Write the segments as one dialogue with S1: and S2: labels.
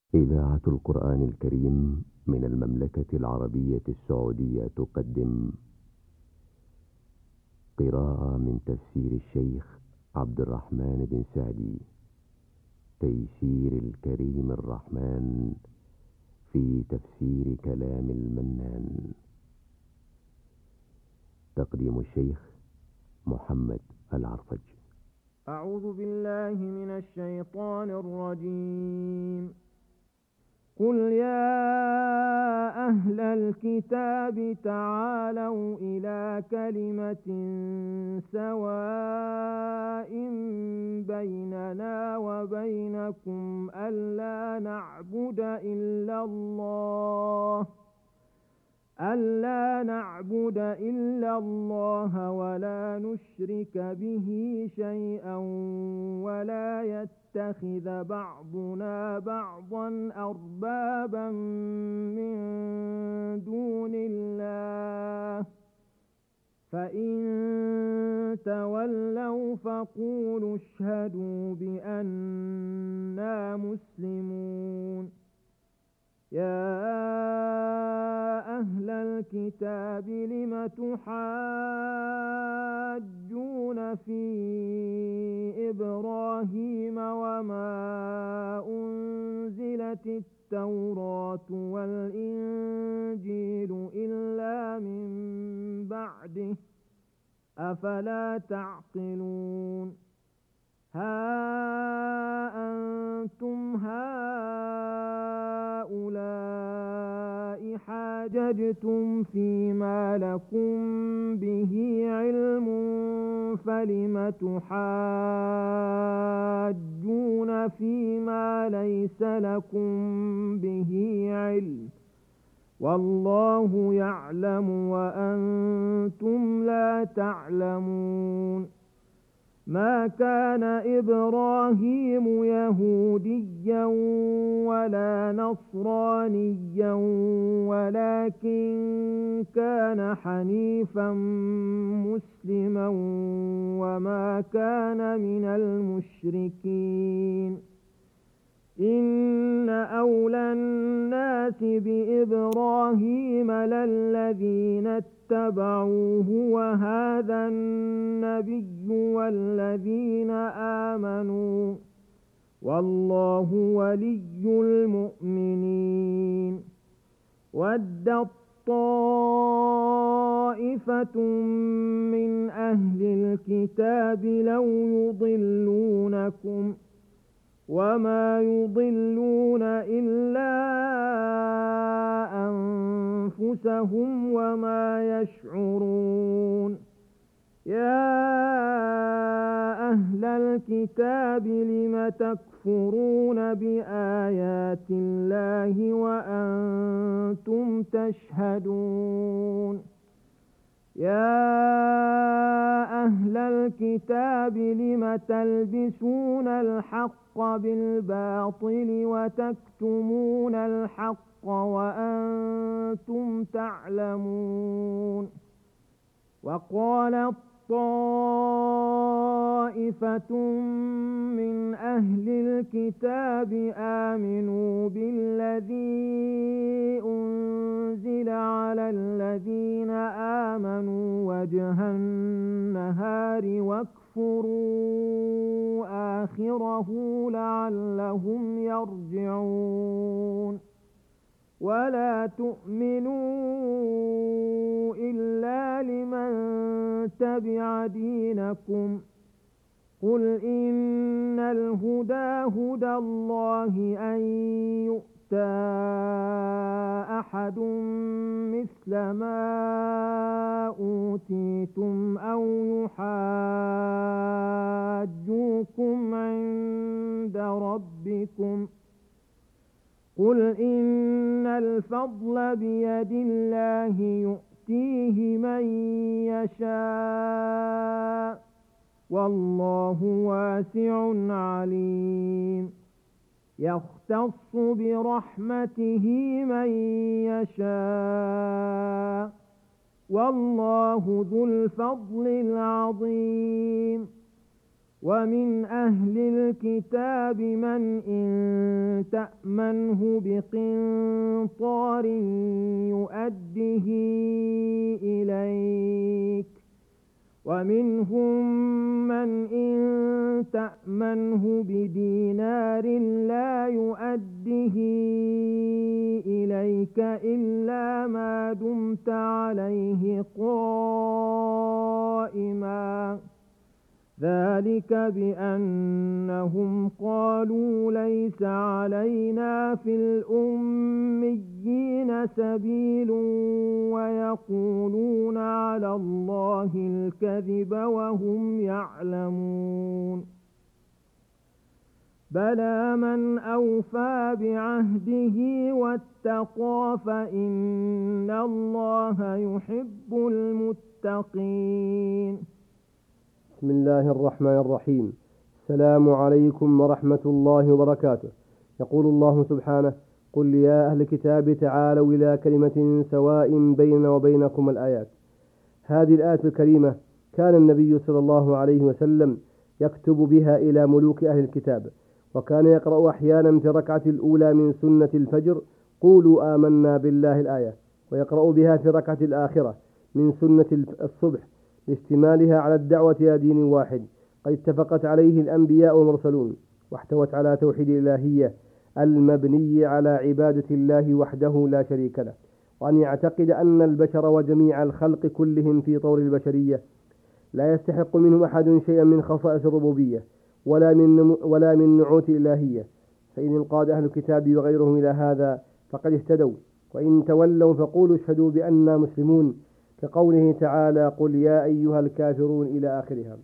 S1: إذاعة القرآن الكريم من المملكة العربية السعودية تقدم قراءة من تفسير الشيخ عبد الرحمن بن سعدي. تيسير الكريم الرحمن في تفسير كلام المنان. تقديم الشيخ محمد العرفج.
S2: أعوذ بالله من الشيطان الرجيم. قل يا أهل الكتاب تعالوا إلى كلمة سواء بيننا وبينكم ألا نعبد إلا الله ولا نشرك به شيئا ولا يتخذ بعضنا بعضا أربابا من دون الله فإن تولوا فقولوا اشهدوا بأننا مسلمون. يا أهل الكتاب لم تحاجون في إبراهيم وما أنزلت التوراة والإنجيل إلا من بعده أفلا تعقلون. ها أنتم هؤلاء حاججتم فيما لكم به علم فلم تحاجون فيما ليس لكم به علم والله يعلم وأنتم لا تعلمون. ما كان إبراهيم يهوديا ولا نصرانيا ولكن كان حنيفا مسلما وما كان من المشركين. إن أولى الناس بإبراهيم للذين اتبعوه وهذا النبي والذين آمنوا والله ولي المؤمنين. ودت طائفة من أهل الكتاب لو يضلونكم وما يضلون إلا أنفسهم وما يشعرون. يا أهل الكتاب لم تكفرون بآيات الله وأنتم تشهدون. يا أهل الكتاب لم تلبسون الحق بالباطل وتكتمون الحق وأنتم تعلمون. وقالت طائفة من أهل الكتاب آمنوا بالذي أنزل على الذين آمنوا وجه النهار واكفروا آخره لعلهم يرجعون. ولا تؤمنوا إلا لمن تبع دينكم. قل إن الهدى هدى الله أن يؤتى أحد مثل ما أوتيتم أو يحاجوكم عند ربكم. قل إن الفضل بيد الله يؤتيه من يشاء والله واسع عليم. يختص برحمته من يشاء والله ذو الفضل العظيم. ومن أهل الكتاب من إن تأمنه بقنطار يؤده إليك ومنهم من إن تأمنه بدينار لا يؤده إليك إلا ما دمت عليه قائما ذلك بأنهم قالوا ليس علينا في الأميين سبيل ويقولون على الله الكذب وهم يعلمون بلى من أوفى بعهده واتقى فإن الله يحب المتقين.
S3: بسم الله الرحمن الرحيم. السلام عليكم ورحمة الله وبركاته. يقول الله سبحانه: قل يا أهل الكتاب تعالوا إلى كلمة سواء بيننا وبينكم الآيات. هذه الآية الكريمة كان النبي صلى الله عليه وسلم يكتب بها إلى ملوك أهل الكتاب، وكان يقرأ أحيانا في الركعة الأولى من سنة الفجر قولوا آمنا بالله الآية، ويقرأ بها في الركعة الآخرة من سنة الصبح لاشتمالها على الدعوة إلى دين واحد قد اتفقت عليه الأنبياء والمرسلون، واحتوت على توحيد الإلهية المبني على عبادة الله وحده لا شريك له، وأن يعتقد أن البشر وجميع الخلق كلهم في طور البشرية لا يستحق منهم أحد شيئا من خصائص الربوبية ولا من نعوت الإلهية، فإن انقاد أهل الكتاب وغيرهم إلى هذا فقد اهتدوا، وإن تولوا فقولوا اشهدوا بأننا مسلمون، كقوله تعالى: قل يا أيها الكافرون إلى آخرها.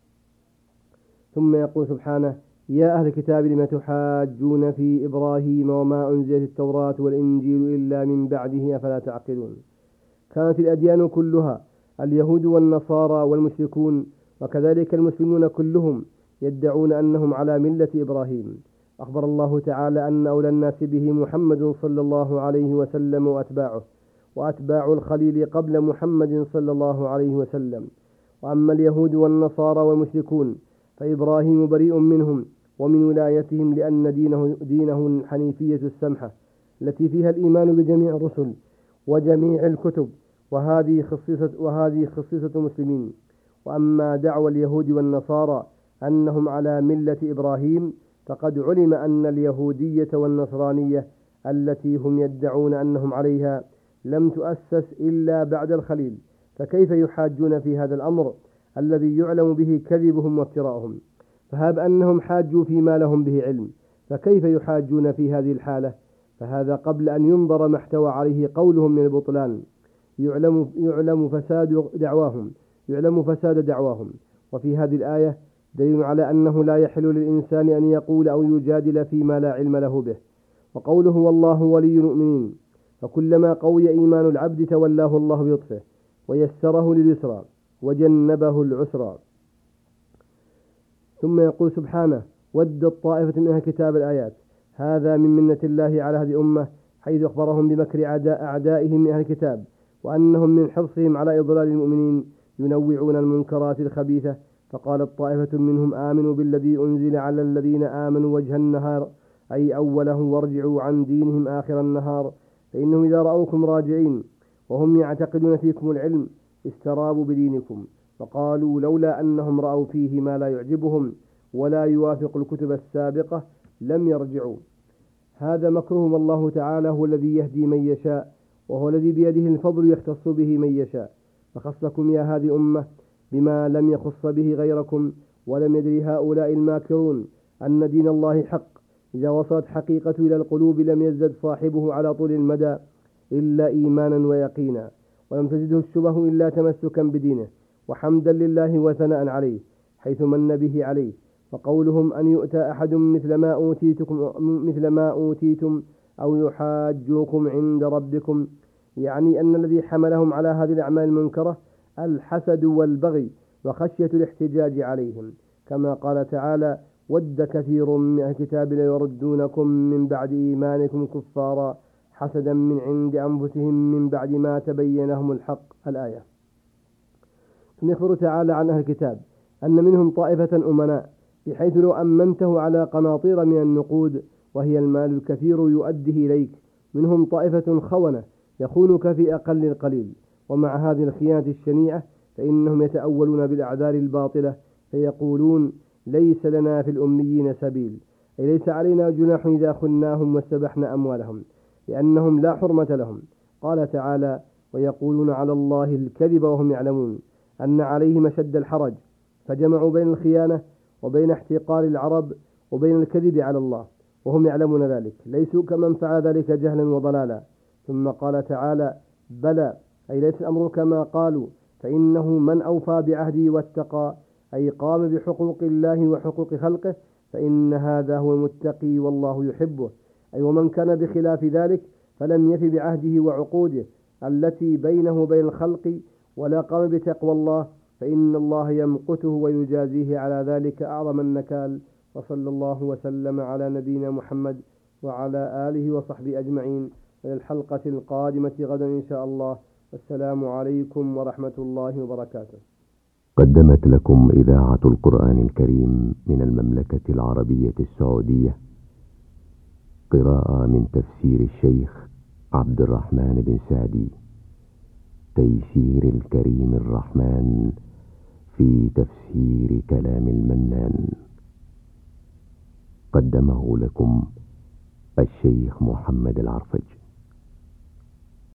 S3: ثم يقول سبحانه: يا أهل الكتاب لم تحاجون في إبراهيم وما أنزلت التوراة والإنجيل إلا من بعده أفلا تعقلون. كانت الأديان كلها اليهود والنصارى والمشركون وكذلك المسلمون كلهم يدعون أنهم على ملة إبراهيم. أخبر الله تعالى أن أولى الناس به محمد صلى الله عليه وسلم وأتباع الخليل قبل محمد صلى الله عليه وسلم. وأما اليهود والنصارى والمشركون فإبراهيم بريء منهم ومن ولايتهم، لأن دينه الحنيفية السمحة التي فيها الإيمان بجميع الرسل وجميع الكتب، وهذه خصيصة المسلمين. وأما دعوى اليهود والنصارى أنهم على ملة إبراهيم فقد علم أن اليهودية والنصرانية التي هم يدعون أنهم عليها لم تؤسس إلا بعد الخليل، فكيف يحاجون في هذا الأمر الذي يعلم به كذبهم وافتراءهم؟ فهاب أنهم حاجوا فيما لهم به علم، فكيف يحاجون في هذه الحالة؟ فهذا قبل أن ينظر ما احتوى عليه قولهم من البطلان يعلم فساد دعواهم. وفي هذه الآية دليل على أنه لا يحل للإنسان أن يقول أو يجادل فيما لا علم له به. وقوله والله ولي المؤمنين، فكلما قوي إيمان العبد تولاه الله بلطفه ويسره لليسرى وجنبه العسرى. ثم يقول سبحانه: ودت طائفة من أهل الكتاب الآيات. هذا من منة الله على هذه الأمة، حيث أخبرهم بمكر أعدائهم من أهل الكتاب، وأنهم من حرصهم على إضلال المؤمنين ينوعون المنكرات الخبيثة. فقالت طائفة منهم آمنوا بالذي أنزل على الذين آمنوا وجه النهار، أي أوله، وارجعوا عن دينهم آخر النهار، فإنهم إذا رأوكم راجعين وهم يعتقدون فيكم العلم استرابوا بدينكم، فقالوا لولا أنهم رأوا فيه ما لا يعجبهم ولا يوافق الكتب السابقة لم يرجعوا. هذا مكرهم، الله تعالى هو الذي يهدي من يشاء، وهو الذي بيده الفضل يختص به من يشاء، فخصكم يا هذه أمة بما لم يخص به غيركم. ولم يدري هؤلاء الماكرون أن دين الله حق، إذا وصلت حقيقة إلى القلوب لم يزدد صاحبه على طول المدى إلا إيمانا ويقينا، ولم تزده الشبه إلا تمسكا بدينه وحمدا لله وثناء عليه حيث من به عليه. وقولهم أن يؤتى أحد مثل ما أوتيتم أو يحاجوكم عند ربكم، يعني أن الذي حملهم على هذه الأعمال المنكرة الحسد والبغي وخشية الاحتجاج عليهم، كما قال تعالى: ود كثير من الكتاب ليردونكم من بعد إيمانكم كفارا حسدا من عند أنفسهم من بعد ما تبين لهم الحق. الآية. ثم يخبر تعالى عن أهل الكتاب أن منهم طائفة أمناء، بحيث لو أمنته على قناطير من النقود وهي المال الكثير يؤديه إليك. منهم طائفة خونة يخونك في أقل القليل، ومع هذه الخيانة الشنيعة فإنهم يتأولون بالأعذار الباطلة فيقولون ليس لنا في الأميين سبيل، أي ليس علينا جناح إذا خناهم واستبحنا أموالهم، لأنهم لا حرمة لهم. قال تعالى: ويقولون على الله الكذب وهم يعلمون أن عليهم شد الحرج، فجمعوا بين الخيانة وبين احتقار العرب وبين الكذب على الله وهم يعلمون ذلك، ليسوا كمن فعل ذلك جهلا وضلالا. ثم قال تعالى: بلى، أي ليس الأمر كما قالوا، فإنه من أوفى بعهده واتقى، أي قام بحقوق الله وحقوق خلقه، فإن هذا هو المتقي والله يحبه. أي ومن كان بخلاف ذلك فلم يف بعهده وعقوده التي بينه وبين الخلق ولا قام بتقوى الله، فإن الله يمقته ويجازيه على ذلك أعظم النكال. وصلى الله وسلم على نبينا محمد وعلى آله وصحبه أجمعين، إلى الحلقة القادمة غدا إن شاء الله. والسلام عليكم ورحمة الله وبركاته.
S1: قدمت لكم إذاعة القرآن الكريم من المملكة العربية السعودية قراءة من تفسير الشيخ عبد الرحمن بن سعدي، تيسير الكريم الرحمن في تفسير كلام المنان. قدمه لكم الشيخ محمد العرفج.